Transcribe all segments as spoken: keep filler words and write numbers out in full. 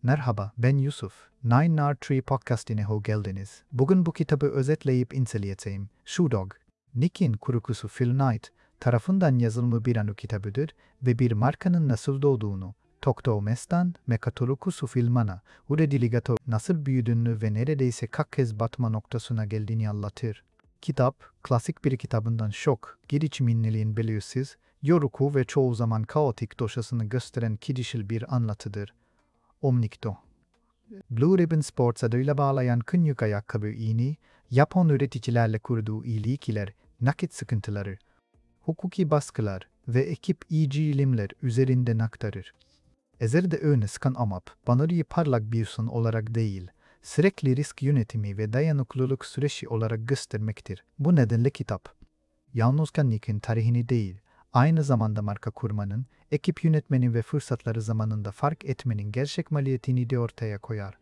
Merhaba, ben Yusuf. Nine R Tree Podcast'ine hoş geldiniz. Bugün bu kitabı özetleyip inceleyeceğim. Shoe Dog, Nick'in kurucusu Phil Knight tarafından yazılmış bir anı kitabıdır ve bir markanın nasıl doğduğunu, Toktomes'tan Mekatolukusu filmana, Urediligato nasıl büyüdüğünü ve neredeyse kaç kez batma noktasına geldiğini anlatır. Kitap, klasik bir kitabından şok, girişimciliğin belirsiz, yorucu ve çoğu zaman kaotik doşasını gösteren kişisel bir anlatıdır. Omnicto. Blue Ribbon Sports adıyla bağlayan Kınyuk ayakkabı iğni, Japon üreticilerle kurduğu ilişkiler, nakit sıkıntıları, hukuki baskılar ve ekip icraatler üzerinden aktarır. Ezerde öne çıkan amap, banırıyı parlak bir son olarak değil, sürekli risk yönetimi ve dayanıklılık süreci olarak göstermektir. Bu nedenle kitap, yalnızca Nick'in tarihini değil, aynı zamanda marka kurmanın, ekip yönetmenin ve fırsatları zamanında fark etmenin gerçek maliyetini de ortaya koyar.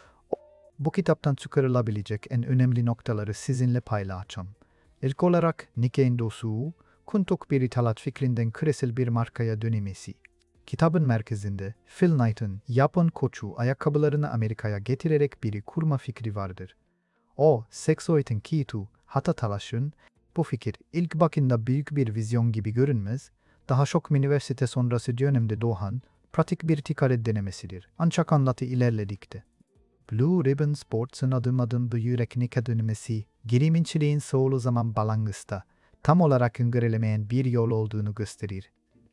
Bu kitaptan çıkarılabilecek en önemli noktaları sizinle paylaşacağım. İlk olarak Nick'in dostu, kuntuk bir ithalat fikrinden küresel bir markaya dönmesi. Kitabın merkezinde Phil Knight'ın Japon koçu ayakkabılarını Amerika'ya getirerek bir kurma fikri vardır. O, seksoitin kitu, hata talaşın, bu fikir ilk bakında büyük bir vizyon gibi görünmez, daha çok üniversite sonrası dönemde doğan, pratik bir ticaret denemesidir. Ancak anlatı ilerledikte. Blue Ribbon Sports'ın adım adım büyüyerek Nick'e dönmesi, girişimciliğin çoğu zaman balangısta, tam olarak öngörülemeyen bir yol olduğunu gösterir.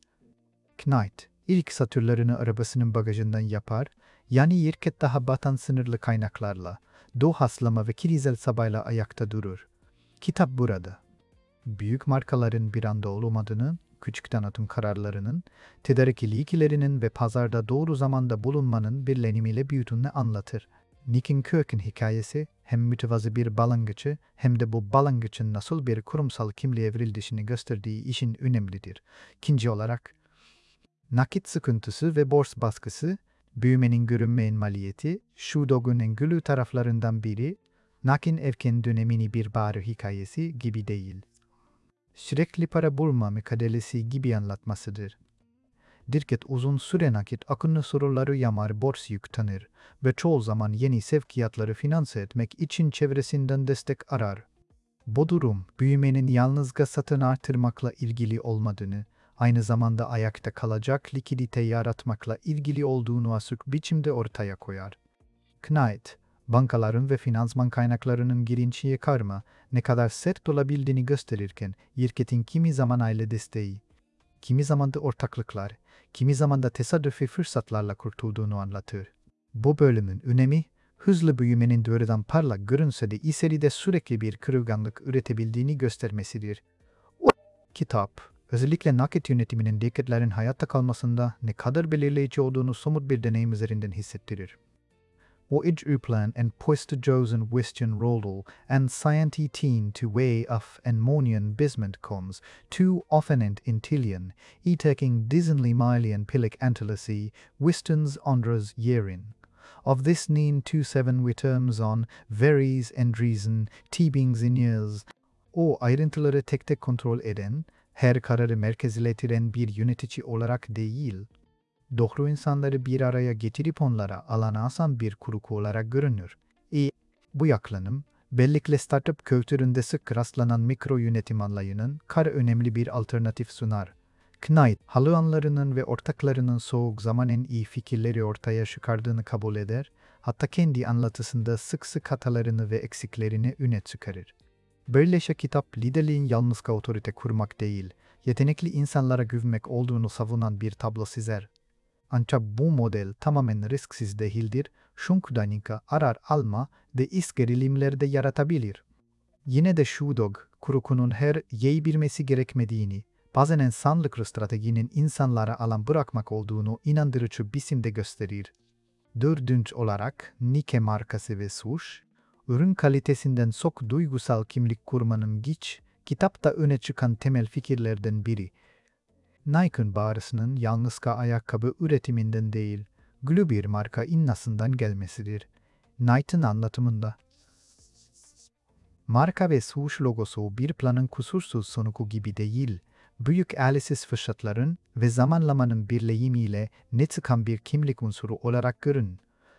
Knight, ilk satürlerini arabasının bagajından yapar, yani yirket daha batan sınırlı kaynaklarla, doğaçlama ve kirisel sabayla ayakta durur. Kitap burada. Büyük markaların bir anda olmadığını, küçük tanıtım kararlarının, tedarik ilişkilerinin ve pazarda doğru zamanda bulunmanın birlenimiyle büyütüğünü anlatır. Nick'in köken hikayesi hem mütevazı bir balangıcı hem de bu balangıcın nasıl bir kurumsal kimliğe evrildiğini gösterdiği işin önemlidir. İkinci olarak, nakit sıkıntısı ve borç baskısı, büyümenin görünmeyen maliyeti, Shoe Dog'un en gülü taraflarından biri, Nick'in erken dönemini bir bari hikayesi gibi değil. Sürekli para bulma mücadelesi gibi anlatmasıdır. Dirket uzun süre nakit akını soruları yamar borç yük tanır ve çoğu zaman yeni sevkiyatları finanse etmek için çevresinden destek arar. Bu durum, büyümenin yalnızca satın artırmakla ilgili olmadığını, aynı zamanda ayakta kalacak likidite yaratmakla ilgili olduğunu açık biçimde ortaya koyar. Knight, bankaların ve finansman kaynaklarının girinçiye karma ne kadar sert olabildiğini gösterirken, şirketin kimi zaman aile desteği, kimi zaman da ortaklıklar, kimi zaman da tesadüfi fırsatlarla kurtulduğunu anlatır. Bu bölümün önemi, hızlı büyümenin doğrudan parlak görünse de içeride sürekli bir kırılganlık üretebildiğini göstermesidir. O kitap, özellikle nakit yönetiminin dikkatlerin hayatta kalmasında ne kadar belirleyici olduğunu somut bir deneyim üzerinden hissettirir. O icra plan and poiste Josen Western Roldal and scientitin to way of and monian bisment comes, too oftenent intillion, e taking dizenly milian pilic antilasi, Western's andras yerin. Of this nin two seven terms on, varies and reason, tebings in years. O ayrıntıları tek tek kontrol eden, her kararı merkezleştiren bir yönetici olarak değil, doğru insanları bir araya getirip onlara alan asan bir kurucu olarak görünür. E, bu yaklanım, bellikle startup kültüründe sık rastlanan mikro yönetim anlayının kar önemli bir alternatif sunar. Knight, halıanlarının ve ortaklarının soğuk zaman en iyi fikirleri ortaya çıkardığını kabul eder, hatta kendi anlatısında sık sık hatalarını ve eksiklerini öne çıkarır. Böylece kitap liderliğin yalnızca otorite kurmak değil, yetenekli insanlara güvenmek olduğunu savunan bir tablo çizer. Ancak bu model tamamen risksiz değildir, çünkü danika arar alma ve iş gerilimleri de yaratabilir. Yine de Shoe Dog, kurucunun her yey bilmesi gerekmediğini, bazen insanlık stratejinin insanlara alan bırakmak olduğunu inandırıcı biçimde gösterir. Dördüncü olarak, Nike markası ve suç, ürün kalitesinden çok duygusal kimlik kurmanın güç, kitapta öne çıkan temel fikirlerden biri. Nike'ın bağrısının yalnızca ayakkabı üretiminden değil, gülü bir marka innasından gelmesidir. Knight'ın anlatımında, marka ve suç logosu bir planın kusursuz sonucu gibi değil, büyük elsiz fırsatların ve zamanlamanın birleğimiyle ne çıkan bir kimlik unsuru olarak görün.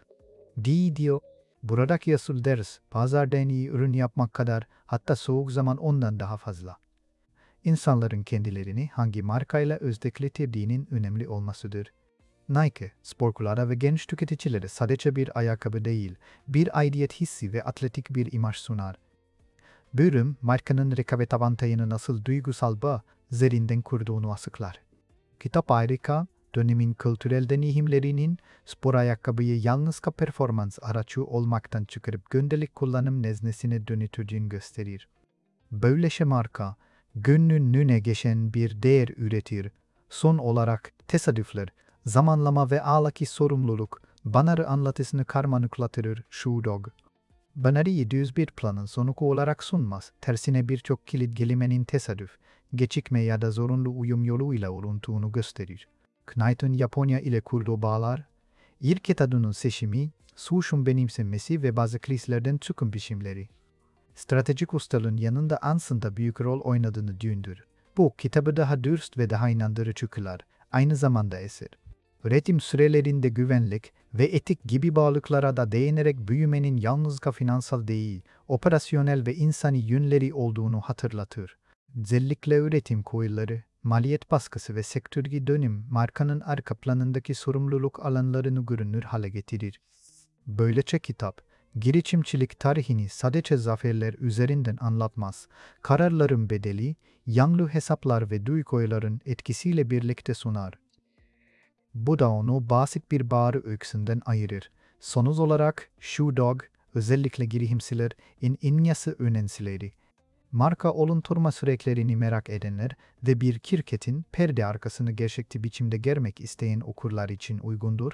Değil diyor. Buradaki asıl ders, pazarda en iyi ürün yapmak kadar, hatta soğuk zaman ondan daha fazla. İnsanların kendilerini hangi markayla özdeşleştirdiğinin önemli olmasıdır. Nike, sporculara ve genç tüketicilere sadece bir ayakkabı değil, bir aidiyet hissi ve atletik bir imaj sunar. Bu ürün, markanın rekabet avantajını nasıl duygusal bağ üzerinden kurduğunu açıklar. Kitap harika, dönemin kültürel deneyimlerinin spor ayakkabıyı yalnızca performans aracı olmaktan çıkarıp gündelik kullanım nesnesine dönüştürdüğünü gösterir. Böylece marka, gönlünün geçen bir değer üretir. Son olarak tesadüfler, zamanlama ve ahlaki sorumluluk, Banar'ı anlatısını karmaşıklatırır Shoe Dog. Banar'ı düz bir planın sonucu olarak sunmaz, tersine birçok kilit kelimenin tesadüf, gecikme ya da zorunlu uyum yoluyla oluntuğunu gösterir. Knight'ın Japonya ile kurduğu bağlar, ilk etadının seçimi, suçun benimsenmesi ve bazı krizlerden çıkım biçimleri. Stratejik ustalığın yanında aslında büyük rol oynadığını düşündür. Bu kitabı daha dürüst ve daha inandırıcı kılar, aynı zamanda eser. Üretim sürelerinde güvenlik ve etik gibi bağlıklara da değinerek büyümenin yalnızca finansal değil, operasyonel ve insani yönleri olduğunu hatırlatır. Özellikle üretim koyulları, maliyet baskısı ve sektörgi dönüm markanın arka planındaki sorumluluk alanlarını görünür hale getirir. Böylece kitap, girişimcilik tarihini sadece zaferler üzerinden anlatmaz, kararların bedeli, yanlı hesaplar ve duyguların etkisiyle birlikte sunar. Bu da onu basit bir bağrı öyküsünden ayırır. Sonuç olarak Shoe Dog, özellikle girişimcilerin inyası önemsileri. Marka oluşturma süreçlerini merak edenler ve bir şirketin perde arkasını gerçekçi biçimde görmek isteyen okurlar için uygundur.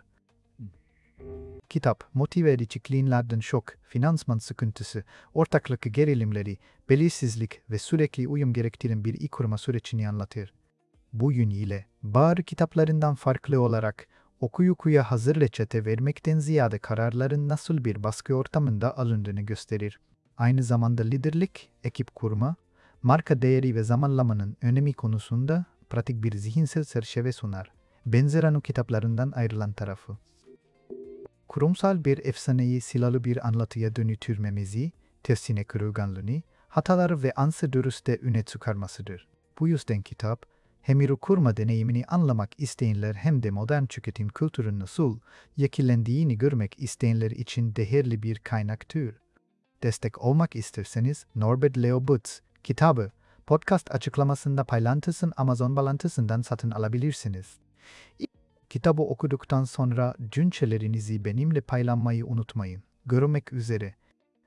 Kitap, motive edici klinilerden şok, finansman sıkıntısı, ortaklık gerilimleri, belirsizlik ve sürekli uyum gerektiren bir iş kurma sürecini anlatır. Bu yönüyle, bazı kitaplarından farklı olarak, okuyucuya hazır reçete vermekten ziyade kararların nasıl bir baskı ortamında alındığını gösterir. Aynı zamanda liderlik, ekip kurma, marka değeri ve zamanlamanın önemi konusunda pratik bir zihinsel çerçeve sunar. Benzerano kitaplarından ayrılan tarafı. Kurumsal bir efsaneyi silahlı bir anlatıya dönüştürmemizi, tersine kırılganlığını, hataları ve ansı dürüstte öne çıkarmasıdır. Bu yüzden kitap, hem ürün kurma deneyimini anlamak isteyenler hem de modern tüketim kültürünün nasıl yekillendiğini görmek isteyenler için değerli bir kaynaktır. Destek olmak isterseniz Norbert Leo Butz kitabı, podcast açıklamasında paylaştığım Amazon bağlantısından satın alabilirsiniz. Kitabı okuduktan sonra düşüncelerinizi benimle paylaşmayı unutmayın. Görmek üzere.